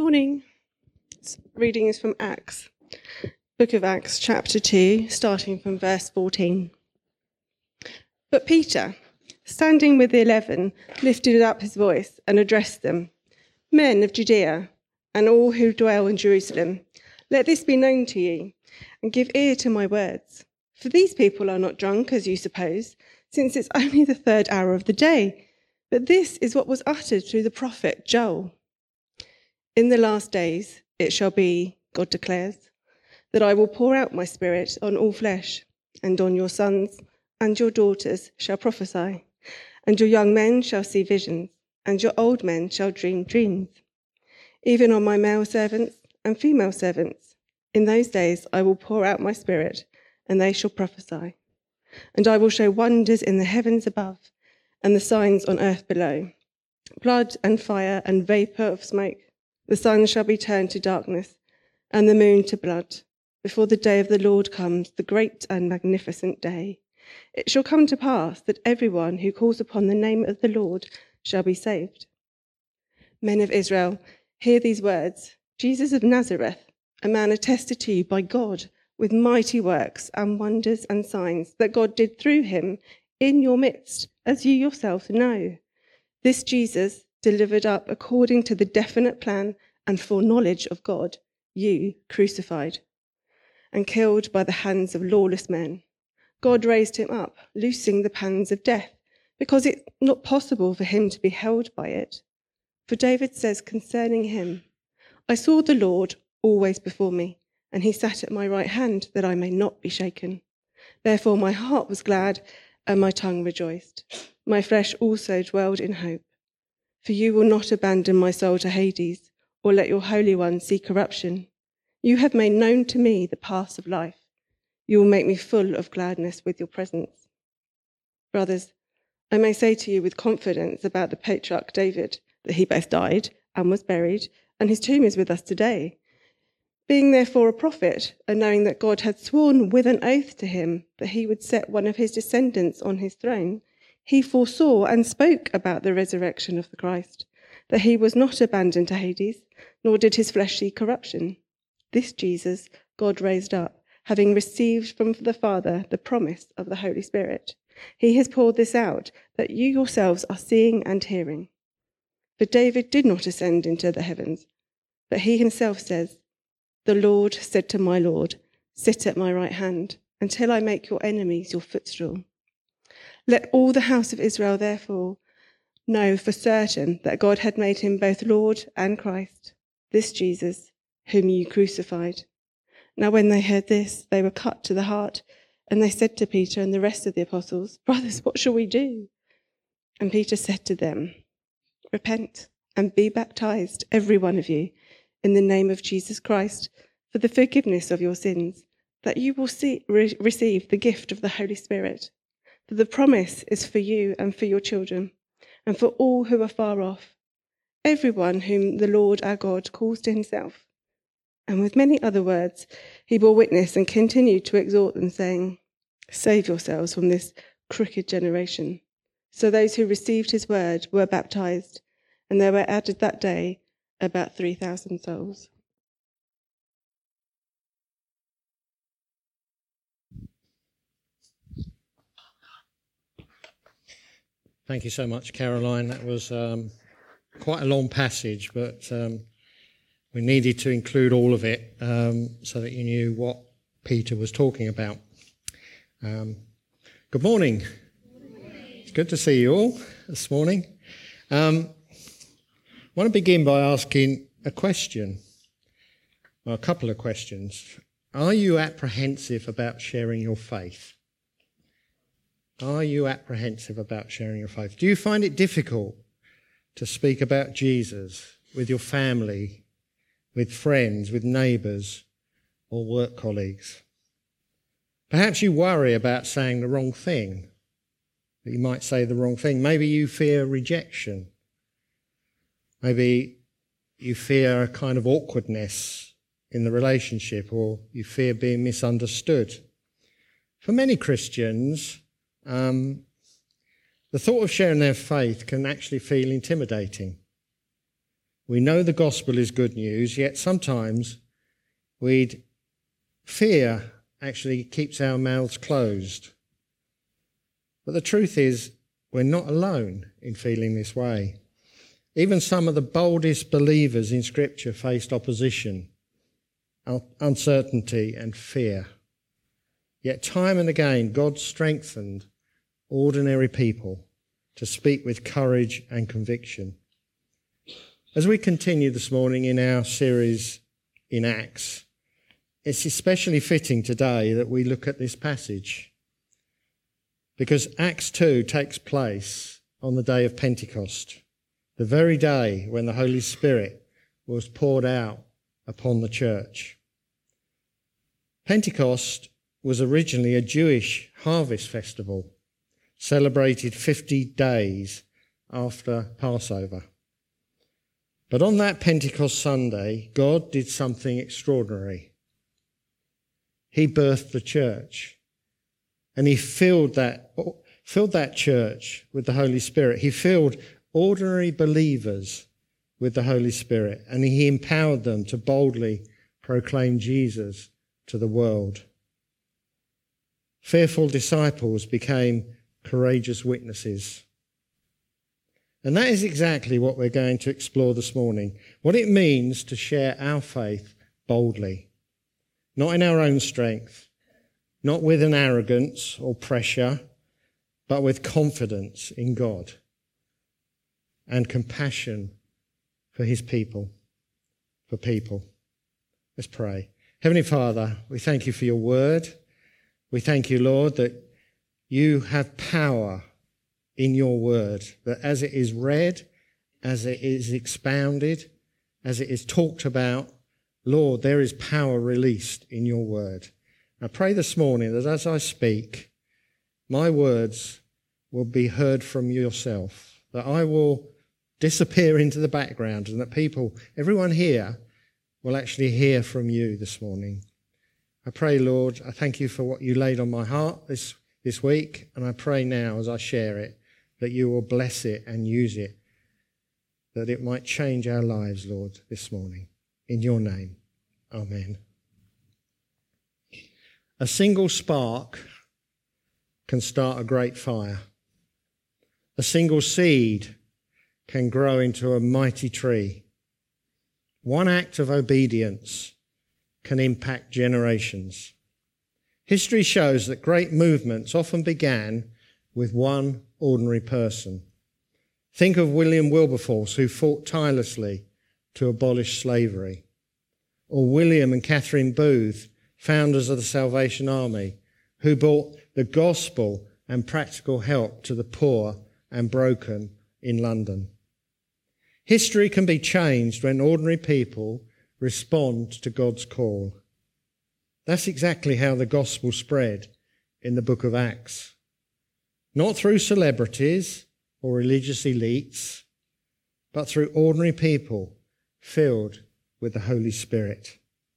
Morning. Reading is from Acts, Book of Acts, chapter 2, starting from verse 14. But Peter, standing with the 11, lifted up his voice and addressed them, "Men of Judea, and all who dwell in Jerusalem, let this be known to you, and give ear to my words. For these people are not drunk, as you suppose, since it's only the 3rd hour of the day. But this is what was uttered through the prophet Joel. In the last days it shall be, God declares, that I will pour out my spirit on all flesh, and on your sons and your daughters shall prophesy, and your young men shall see visions, and your old men shall dream dreams. Even on my male servants and female servants, in those days I will pour out my spirit, and they shall prophesy. And I will show wonders in the heavens above, and the signs on earth below, blood and fire and vapour of smoke. The sun shall be turned to darkness, and the moon to blood, before the day of the Lord comes, the great and magnificent day. It shall come to pass that everyone who calls upon the name of the Lord shall be saved. Men of Israel, hear these words. Jesus of Nazareth, a man attested to you by God with mighty works and wonders and signs that God did through him in your midst, as you yourselves know. This Jesus, delivered up according to the definite plan and foreknowledge of God, you crucified and killed by the hands of lawless men. God raised him up, loosing the pangs of death, because it's not possible for him to be held by it. For David says concerning him, I saw the Lord always before me, and he sat at my right hand that I may not be shaken. Therefore my heart was glad and my tongue rejoiced. My flesh also dwelled in hope. For you will not abandon my soul to Hades, or let your Holy One see corruption. You have made known to me the paths of life. You will make me full of gladness with your presence. Brothers, I may say to you with confidence about the patriarch David that he both died and was buried, and his tomb is with us today. Being therefore a prophet, and knowing that God had sworn with an oath to him that he would set one of his descendants on his throne, he foresaw and spoke about the resurrection of the Christ, that he was not abandoned to Hades, nor did his flesh see corruption. This Jesus God raised up, having received from the Father the promise of the Holy Spirit. He has poured this out, that you yourselves are seeing and hearing. For David did not ascend into the heavens, but he himself says, The Lord said to my Lord, sit at my right hand, until I make your enemies your footstool. Let all the house of Israel, therefore, know for certain that God had made him both Lord and Christ, this Jesus, whom you crucified. Now when they heard this, they were cut to the heart, and they said to Peter and the rest of the apostles, Brothers, what shall we do? And Peter said to them, Repent and be baptized, every one of you, in the name of Jesus Christ, for the forgiveness of your sins, that you will receive the gift of the Holy Spirit. For the promise is for you and for your children, and for all who are far off, everyone whom the Lord our God calls to himself. And with many other words he bore witness and continued to exhort them, saying, Save yourselves from this crooked generation. So those who received his word were baptized, and there were added that day about 3,000 souls. Thank you so much, Caroline. That was quite a long passage, but we needed to include all of it so that you knew what Peter was talking about. Good morning. It's good to see you all this morning. I want to begin by asking a question, or a couple of questions. Are you apprehensive about sharing your faith? Are you apprehensive about sharing your faith? Do you find it difficult to speak about Jesus with your family, with friends, with neighbours, or work colleagues? Perhaps you worry about saying the wrong thing, that you might say the wrong thing. Maybe you fear rejection. Maybe you fear a kind of awkwardness in the relationship, or you fear being misunderstood. For many Christians, the thought of sharing their faith can actually feel intimidating. We know the gospel is good news, yet sometimes fear actually keeps our mouths closed. But the truth is, we're not alone in feeling this way. Even some of the boldest believers in Scripture faced opposition, uncertainty and fear. Yet time and again, God strengthened ordinary people to speak with courage and conviction. As we continue this morning in our series in Acts, it's especially fitting today that we look at this passage, because Acts 2 takes place on the day of Pentecost, the very day when the Holy Spirit was poured out upon the church. Pentecost was originally a Jewish harvest festival, celebrated 50 days after Passover. But on that Pentecost Sunday, God did something extraordinary. He birthed the church, and he filled that church with the Holy Spirit. He filled ordinary believers with the Holy Spirit, and he empowered them to boldly proclaim Jesus to the world. Fearful disciples became courageous witnesses. And that is exactly what we're going to explore this morning, what it means to share our faith boldly, not in our own strength, not with an arrogance or pressure, but with confidence in God and compassion for his people, for people. Let's pray. Heavenly Father, we thank you for your word. We thank you, Lord, that you have power in your word, that as it is read, as it is expounded, as it is talked about, Lord, there is power released in your word. I pray this morning that as I speak, my words will be heard from yourself, that I will disappear into the background and that people, everyone here, will actually hear from you this morning. I pray, Lord, I thank you for what you laid on my heart this week, and I pray now as I share it that you will bless it and use it, that it might change our lives, Lord, this morning. In your name, amen. A single spark can start a great fire. A single seed can grow into a mighty tree. One act of obedience can impact generations. History shows that great movements often began with one ordinary person. Think of William Wilberforce, who fought tirelessly to abolish slavery, or William and Catherine Booth, founders of the Salvation Army, who brought the gospel and practical help to the poor and broken in London. History can be changed when ordinary people respond to God's call. That's exactly how the gospel spread in the book of Acts. Not through celebrities or religious elites, but through ordinary people filled with the Holy Spirit.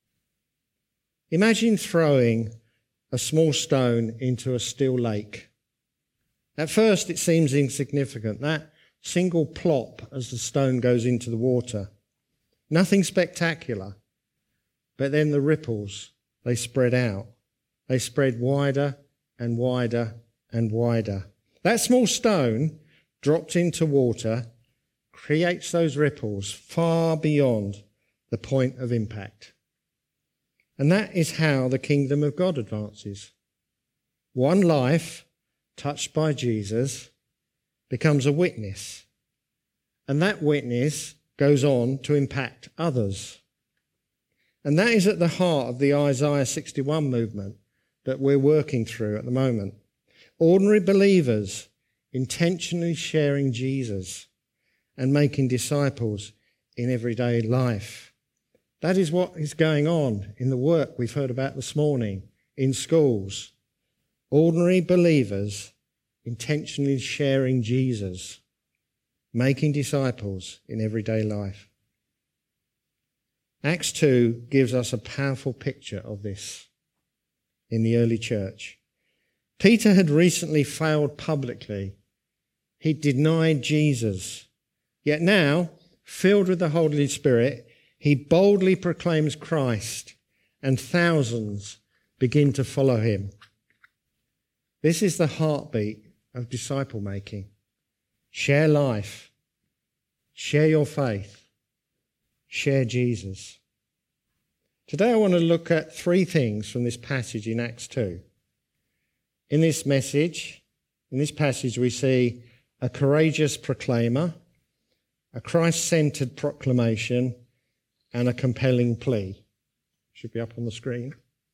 Imagine throwing a small stone into a still lake. At first it seems insignificant, that single plop as the stone goes into the water. Nothing spectacular, but then the ripples, they spread out. They spread wider and wider and wider. That small stone dropped into water creates those ripples far beyond the point of impact. And that is how the kingdom of God advances. One life touched by Jesus becomes a witness, and that witness goes on to impact others. And that is at the heart of the Isaiah 61 movement that we're working through at the moment. Ordinary believers intentionally sharing Jesus and making disciples in everyday life. That is what is going on in the work we've heard about this morning in schools. Ordinary believers intentionally sharing Jesus, making disciples in everyday life. Acts 2 gives us a powerful picture of this in the early church. Peter had recently failed publicly. He denied Jesus. Yet now filled with the Holy Spirit, he boldly proclaims Christ, and thousands begin to follow him. This is the heartbeat of disciple making. Share life, share your faith, share Jesus. Today I want to look at three things from this passage in Acts 2. In this passage we see a courageous proclaimer, a Christ-centered proclamation, and a compelling plea. Should be up on the screen.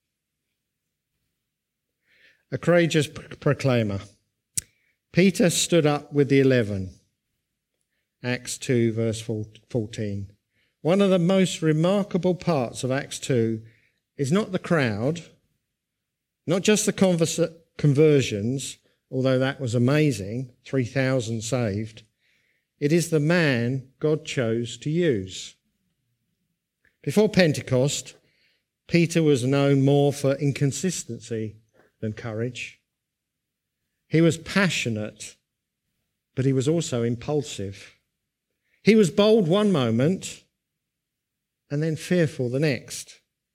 A courageous proclaimer. Peter stood up with the 11. Acts 2 verse 14. One of the most remarkable parts of Acts 2 is not the crowd, not just the conversions, although that was amazing, 3,000 saved. It is the man God chose to use. Before Pentecost, Peter was known more for inconsistency than courage. He was passionate, but he was also impulsive. He was bold one moment and then fearful the next.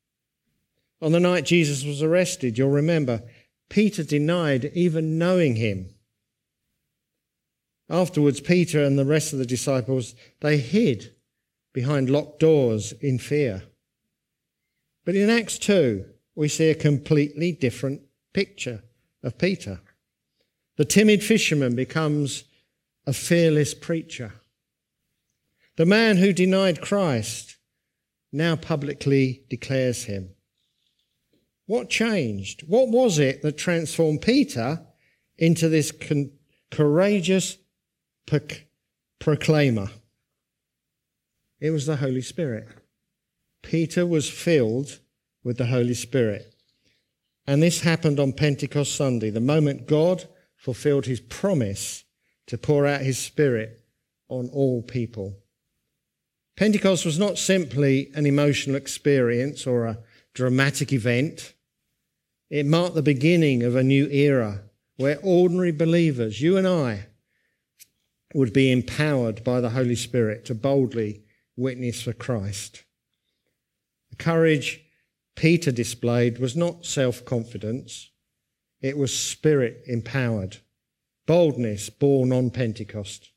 On the night Jesus was arrested, you'll remember, Peter denied even knowing him. Afterwards, Peter and the rest of the disciples, they hid behind locked doors in fear. But in Acts 2, we see a completely different picture of Peter. The timid fisherman becomes a fearless preacher. The man who denied Christ now publicly declares him. What changed? What was it that transformed Peter into this courageous proclaimer? It was the Holy Spirit. Peter was filled with the Holy Spirit. And this happened on Pentecost Sunday, the moment God fulfilled his promise to pour out his Spirit on all people. Pentecost was not simply an emotional experience or a dramatic event. It marked the beginning of a new era where ordinary believers, you and I, would be empowered by the Holy Spirit to boldly witness for Christ. The courage Peter displayed was not self-confidence. It was Spirit-empowered, boldness born on Pentecost.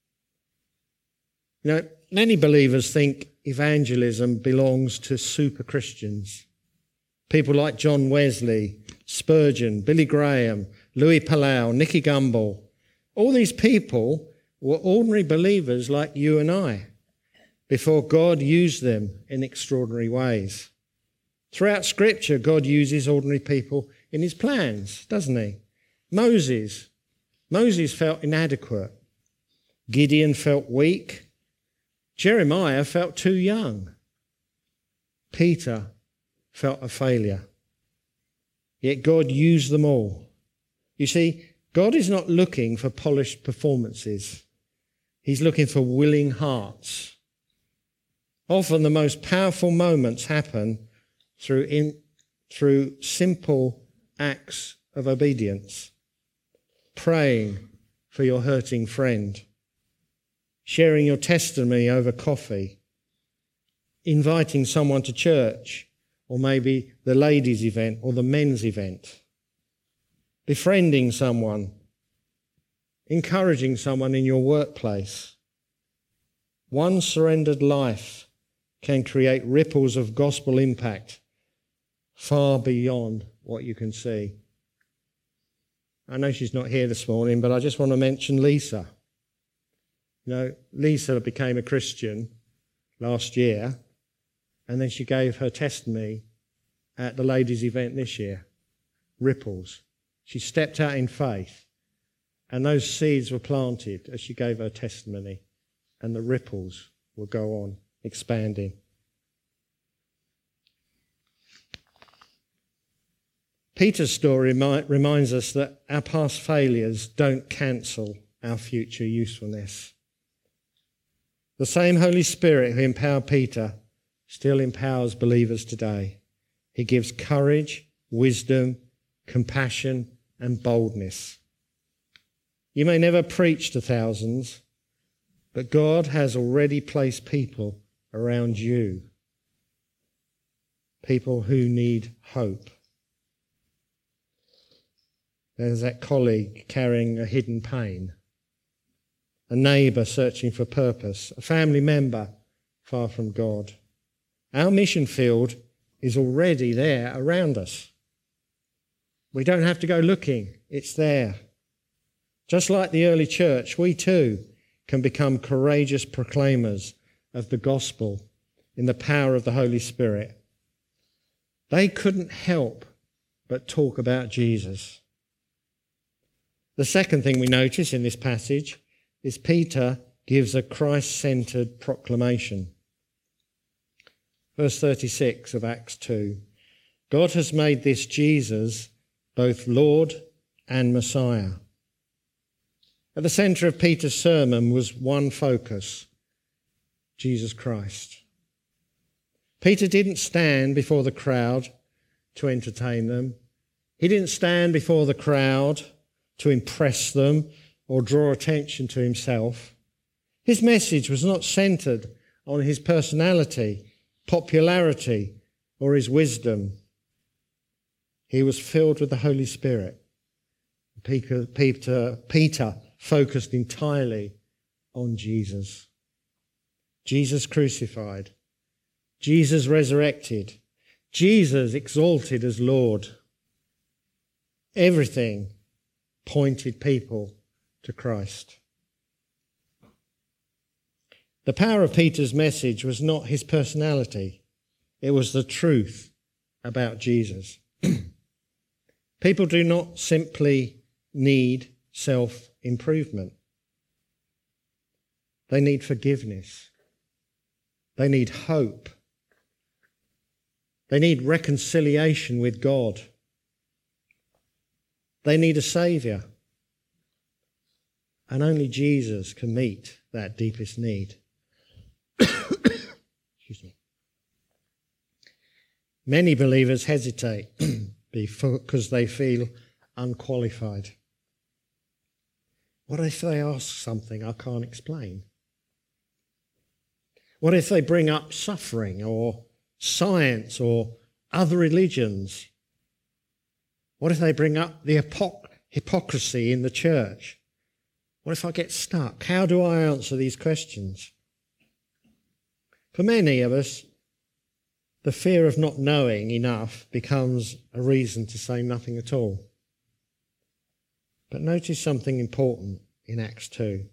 You know, many believers think evangelism belongs to super Christians. People like John Wesley, Spurgeon, Billy Graham, Louis Palau, Nicky Gumbel. All these people were ordinary believers like you and I before God used them in extraordinary ways. Throughout Scripture, God uses ordinary people in his plans, doesn't he? Moses felt inadequate. Gideon felt weak. Jeremiah felt too young. Peter felt a failure. Yet God used them all. You see, God is not looking for polished performances. He's looking for willing hearts. Often the most powerful moments happen through simple acts of obedience. Praying for your hurting friend. Sharing your testimony over coffee. Inviting someone to church, or maybe the ladies' event or the men's event. Befriending someone. Encouraging someone in your workplace. One surrendered life can create ripples of gospel impact far beyond what you can see. I know she's not here this morning, but I just want to mention Lisa. You know, Lisa became a Christian last year, and then she gave her testimony at the ladies' event this year. Ripples. She stepped out in faith, and those seeds were planted as she gave her testimony, and the ripples will go on expanding. Peter's story reminds us that our past failures don't cancel our future usefulness. The same Holy Spirit who empowered Peter still empowers believers today. He gives courage, wisdom, compassion, and boldness. You may never preach to thousands, But God has already placed people around you. People who need hope. There's that colleague carrying a hidden pain. A neighbour searching for purpose. A family member far from God. Our mission field is already there around us. We don't have to go looking. It's there. Just like the early church, we too can become courageous proclaimers of the gospel in the power of the Holy Spirit. They couldn't help but talk about Jesus. The second thing we notice in this passage is Peter gives a Christ-centred proclamation. Verse 36 of Acts 2. God has made this Jesus both Lord and Messiah. At the centre of Peter's sermon was one focus: Jesus Christ. Peter didn't stand before the crowd to entertain them. He didn't stand before the crowd to impress them or draw attention to himself. His message was not centred on his personality, popularity, or his wisdom. He was filled with the Holy Spirit. Peter focused entirely on Jesus. Jesus crucified. Jesus resurrected. Jesus exalted as Lord. Everything pointed people to Christ. The power of Peter's message was not his personality. It was the truth about Jesus. People do not simply need self-improvement. They need forgiveness. They need hope. They need reconciliation with God. They need a saviour. And only Jesus can meet that deepest need. Excuse me. Many believers hesitate because they feel unqualified. What if they ask something I can't explain? What if they bring up suffering or science or other religions? What if they bring up the hypocrisy in the church? What if I get stuck? How do I answer these questions? For many of us, the fear of not knowing enough becomes a reason to say nothing at all. But notice something important in Acts 2.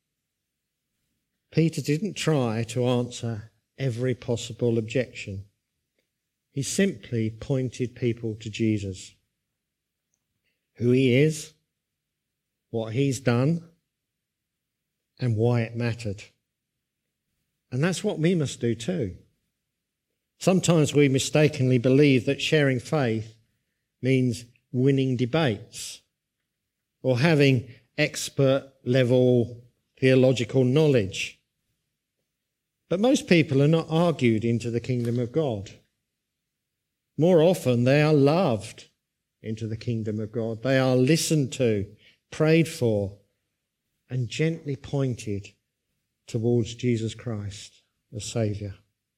Peter didn't try to answer every possible objection. He simply pointed people to Jesus. Who he is, what he's done, and why it mattered. And that's what we must do too. Sometimes we mistakenly believe that sharing faith means winning debates or having expert-level theological knowledge. But most people are not argued into the kingdom of God. More often, they are loved into the kingdom of God. They are listened to, prayed for, and gently pointed towards Jesus Christ, the Saviour.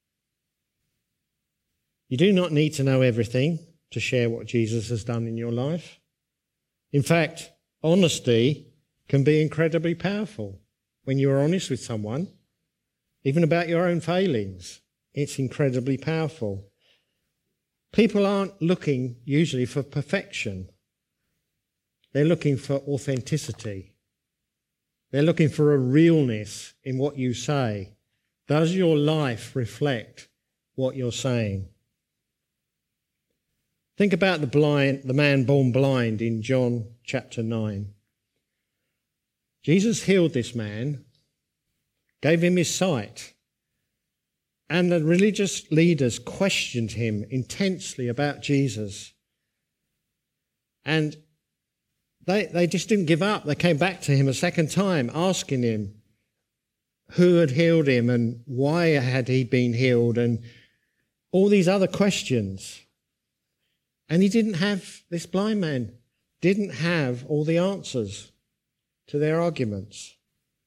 You do not need to know everything to share what Jesus has done in your life. In fact, honesty can be incredibly powerful. When you are honest with someone, even about your own failings, it's incredibly powerful. People aren't looking usually for perfection. They're looking for authenticity. They're looking for a realness in what you say. Does your life reflect what you're saying? Think about the man born blind in John chapter 9. Jesus healed this man, gave him his sight, and the religious leaders questioned him intensely about Jesus. And they just didn't give up. They came back to him a second time, asking him who had healed him and why had he been healed and all these other questions. And this blind man didn't have all the answers to their arguments.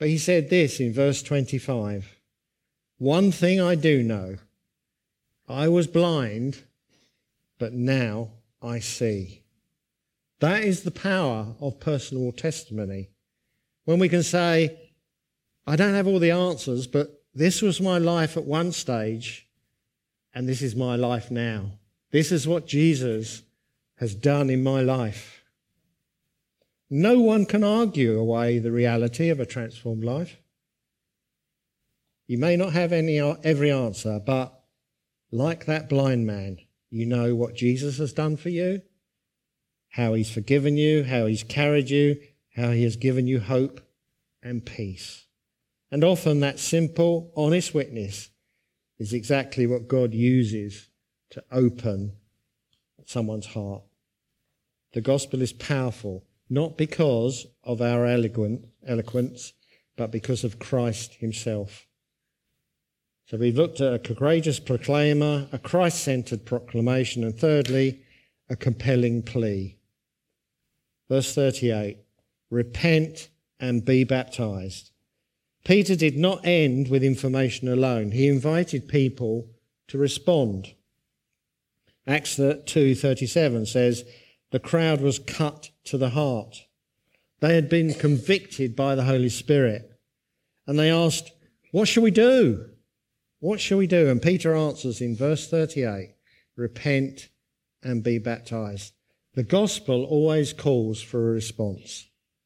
But he said this in verse 25, "One thing I do know, I was blind, but now I see." That is the power of personal testimony. When we can say, I don't have all the answers, but this was my life at one stage, and this is my life now. This is what Jesus has done in my life. No one can argue away the reality of a transformed life. You may not have every answer, but like that blind man, you know what Jesus has done for you, how he's forgiven you, how he's carried you, how he has given you hope and peace. And often that simple, honest witness is exactly what God uses to open someone's heart. The gospel is powerful, not because of our eloquence, but because of Christ himself. So we've looked at a courageous proclaimer, a Christ-centered proclamation, and thirdly, a compelling plea. Verse 38, repent and be baptized. Peter did not end with information alone. He invited people to respond. Acts 2:37 says, the crowd was cut to the heart. They had been convicted by the Holy Spirit. And they asked, what shall we do? What shall we do? And Peter answers in verse 38, repent and be baptized. The gospel always calls for a response.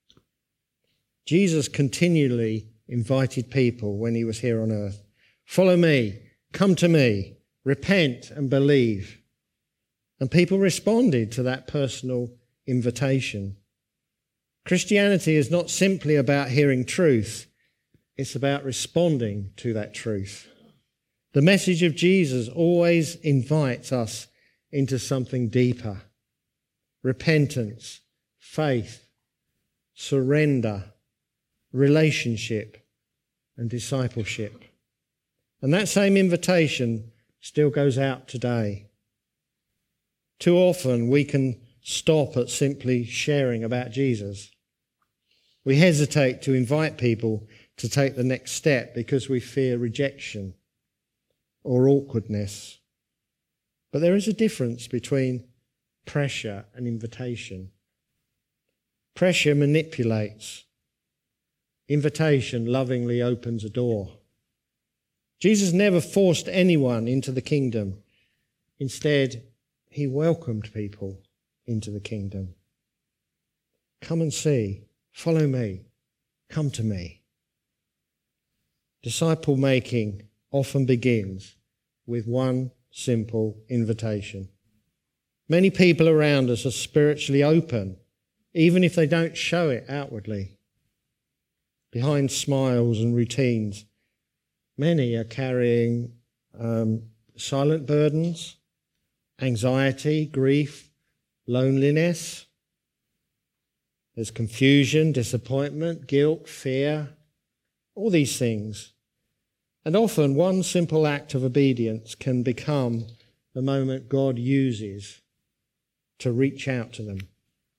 Jesus continually invited people when he was here on earth. Follow me, come to me, repent and believe. And people responded to that personal invitation. Christianity is not simply about hearing truth, it's about responding to that truth. The message of Jesus always invites us into something deeper. Repentance, faith, surrender, relationship, and discipleship. And that same invitation still goes out today. Too often we can stop at simply sharing about Jesus. We hesitate to invite people to take the next step because we fear rejection or awkwardness. But there is a difference between pressure and invitation. Pressure manipulates. Invitation lovingly opens a door. Jesus never forced anyone into the kingdom. Instead, he welcomed people into the kingdom. Come and see. Follow me. Come to me. Disciple making often begins with one simple invitation. Many people around us are spiritually open, even if they don't show it outwardly. Behind smiles and routines, many are carrying silent burdens, anxiety, grief, loneliness. There's confusion, disappointment, guilt, fear, all these things. And often one simple act of obedience can become the moment God uses to reach out to them.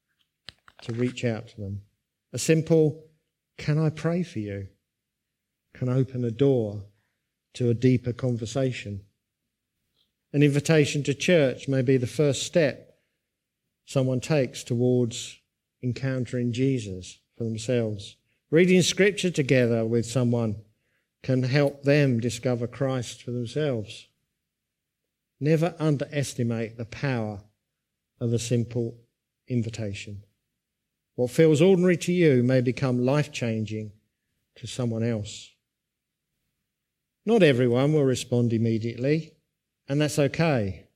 A simple, can I pray for you? Can open a door to a deeper conversation. An invitation to church may be the first step someone takes towards encountering Jesus for themselves. Reading scripture together with someone can help them discover Christ for themselves. Never underestimate the power of a simple invitation. What feels ordinary to you may become life-changing to someone else. Not everyone will respond immediately, and that's okay.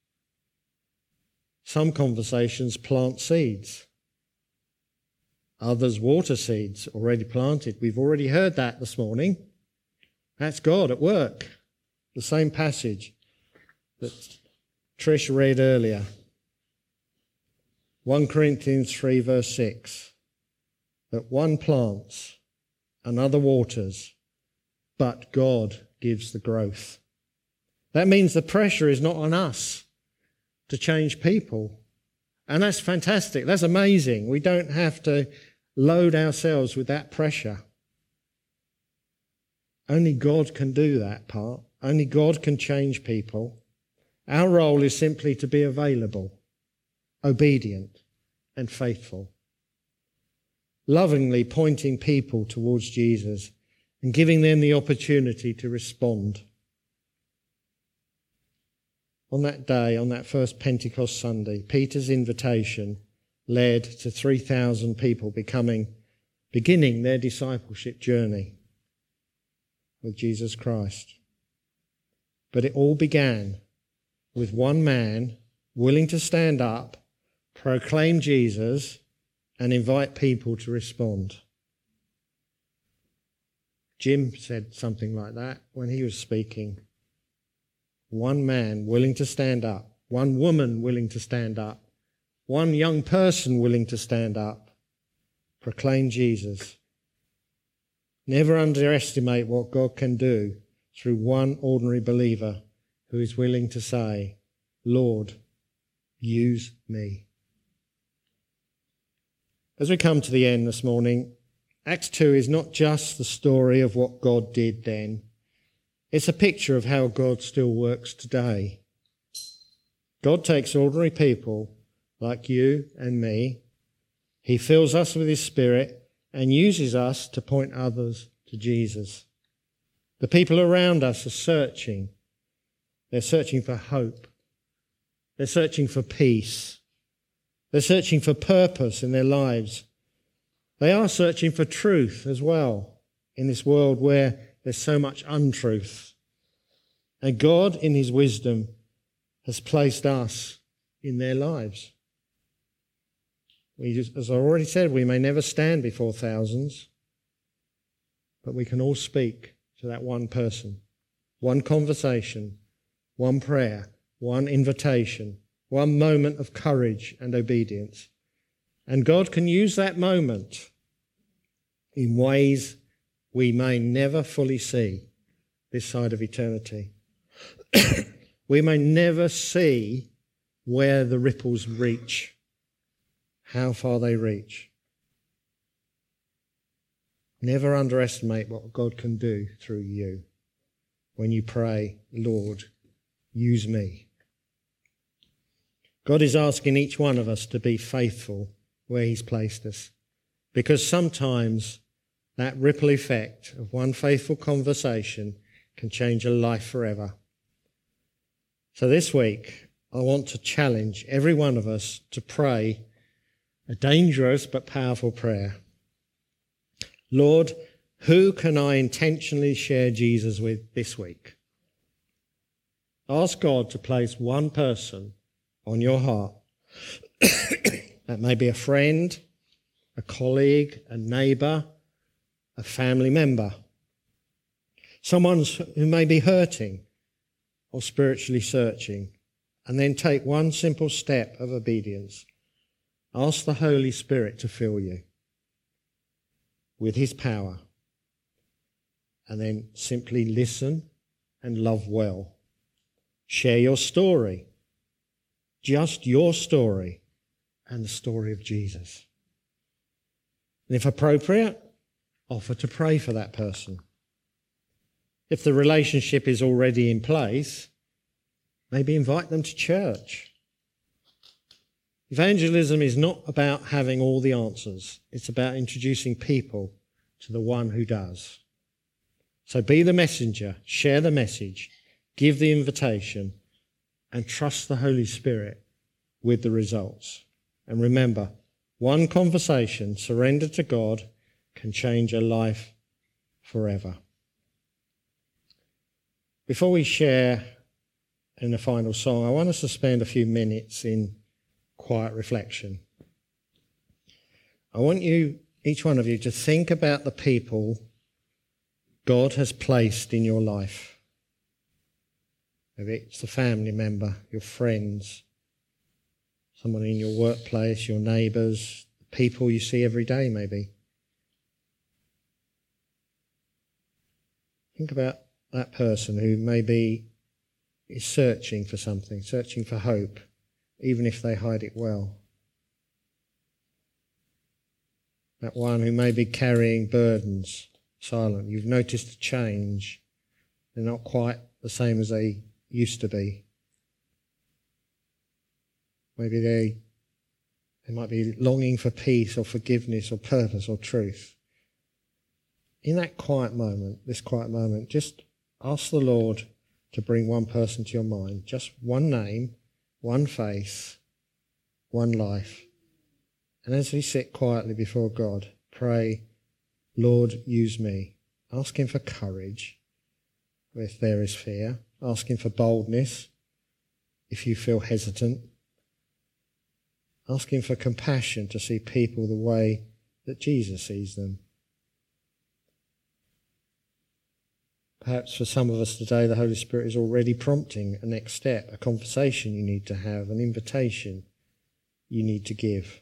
Some conversations plant seeds. Others water seeds already planted. We've already heard that this morning. That's God at work. The same passage that Trish read earlier. 1 Corinthians 3 verse 6. That one plants, another waters, but God gives the growth. That means the pressure is not on us to change people. And that's fantastic. That's amazing. We don't have to load ourselves with that pressure. Only God can do that part. Only God can change people. Our role is simply to be available, obedient, and faithful, lovingly pointing people towards Jesus and giving them the opportunity to respond. On that day, on that first Pentecost Sunday, Peter's invitation led to 3,000 people beginning their discipleship journey with Jesus Christ. But it all began with one man willing to stand up, proclaim Jesus, and invite people to respond. Jim said something like that when he was speaking. One man willing to stand up, one woman willing to stand up, one young person willing to stand up, proclaim Jesus. Never underestimate what God can do through one ordinary believer who is willing to say, Lord, use me. As we come to the end this morning, Acts 2 is not just the story of what God did then. It's a picture of how God still works today. God takes ordinary people like you and me. He fills us with his Spirit and uses us to point others to Jesus. The people around us are searching. They're searching for hope. They're searching for peace. They're searching for purpose in their lives. They are searching for truth as well in this world where there's so much untruth. And God, in his wisdom, has placed us in their lives. As I already said, we may never stand before thousands, but we can all speak to that one person, one conversation, one prayer, one invitation, one moment of courage and obedience. And God can use that moment in ways we may never fully see this side of eternity. We may never see where the ripples reach, how far they reach. Never underestimate what God can do through you when you pray, Lord, use me. God is asking each one of us to be faithful where he's placed us, because sometimes that ripple effect of one faithful conversation can change a life forever. So this week, I want to challenge every one of us to pray a dangerous but powerful prayer. Lord, who can I intentionally share Jesus with this week? Ask God to place one person on your heart. That may be a friend, a colleague, a neighbour, a family member, someone who may be hurting or spiritually searching, and then take one simple step of obedience. Ask the Holy Spirit to fill you with his power, and then simply listen and love well. Share your story, just your story, and the story of Jesus. And if appropriate, offer to pray for that person. If the relationship is already in place, maybe invite them to church. Evangelism is not about having all the answers. It's about introducing people to the one who does. So be the messenger, share the message, give the invitation, and trust the Holy Spirit with the results. And remember, one conversation surrendered to God can change a life forever. Before we share in the final song, I want us to spend a few minutes in quiet reflection. I want you, each one of you, to think about the people God has placed in your life. Maybe it's a family member, your friends, someone in your workplace, your neighbours, people you see every day maybe. Think about that person who maybe is searching for something, searching for hope, even if they hide it well. That one who may be carrying burdens, silent. You've noticed a change. They're not quite the same as they used to be. Maybe they might be longing for peace or forgiveness or purpose or truth. In that quiet moment, this quiet moment, just ask the Lord to bring one person to your mind. Just one name, one face, one life. And as we sit quietly before God, pray, Lord, use me. Ask him for courage if there is fear. Ask him for boldness if you feel hesitant. Ask him for compassion to see people the way that Jesus sees them. Perhaps for some of us today, the Holy Spirit is already prompting a next step, a conversation you need to have, an invitation you need to give.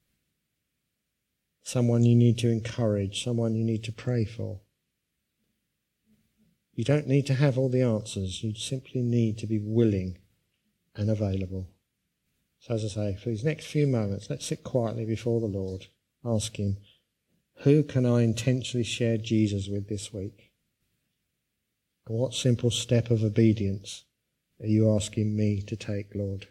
Someone you need to encourage, someone you need to pray for. You don't need to have all the answers. You simply need to be willing and available. So as I say, for these next few moments, let's sit quietly before the Lord. Ask him, who can I intentionally share Jesus with this week? And what simple step of obedience are you asking me to take, Lord?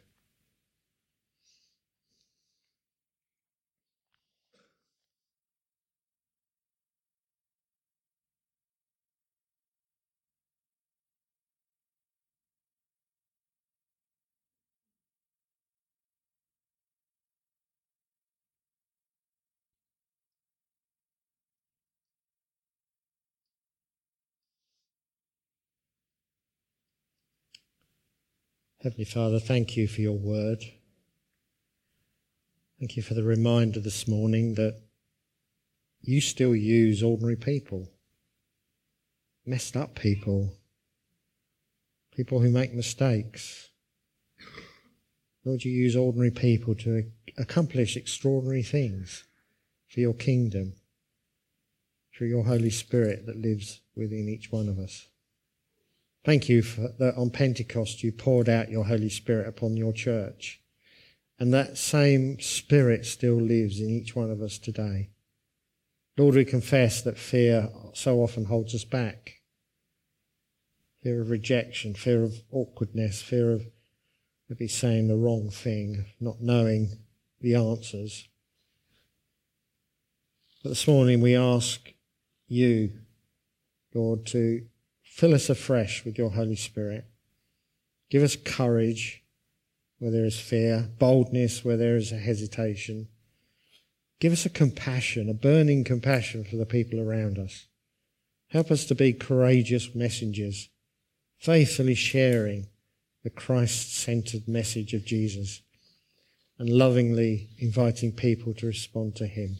Heavenly Father, thank you for your word. Thank you for the reminder this morning that you still use ordinary people, messed up people, people who make mistakes. Lord, you use ordinary people to accomplish extraordinary things for your kingdom, through your Holy Spirit that lives within each one of us. Thank you for that on Pentecost you poured out your Holy Spirit upon your church, and that same Spirit still lives in each one of us today. Lord, we confess that fear so often holds us back. Fear of rejection, fear of awkwardness, fear of maybe saying the wrong thing, not knowing the answers. But this morning we ask you, Lord, to fill us afresh with your Holy Spirit. Give us courage where there is fear, boldness where there is a hesitation. Give us a compassion, a burning compassion for the people around us. Help us to be courageous messengers, faithfully sharing the Christ-centered message of Jesus and lovingly inviting people to respond to him.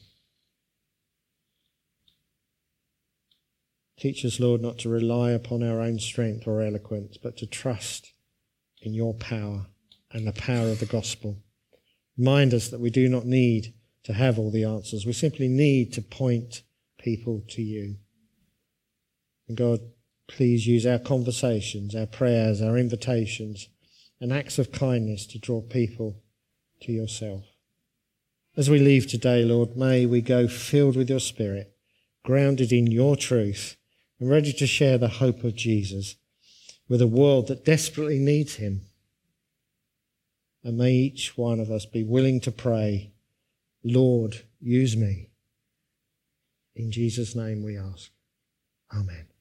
Teach us, Lord, not to rely upon our own strength or eloquence, but to trust in your power and the power of the gospel. Remind us that we do not need to have all the answers. We simply need to point people to you. And God, please use our conversations, our prayers, our invitations, and acts of kindness to draw people to yourself. As we leave today, Lord, may we go filled with your Spirit, grounded in your truth, and ready to share the hope of Jesus with a world that desperately needs him. And may each one of us be willing to pray, Lord, use me. In Jesus' name we ask. Amen.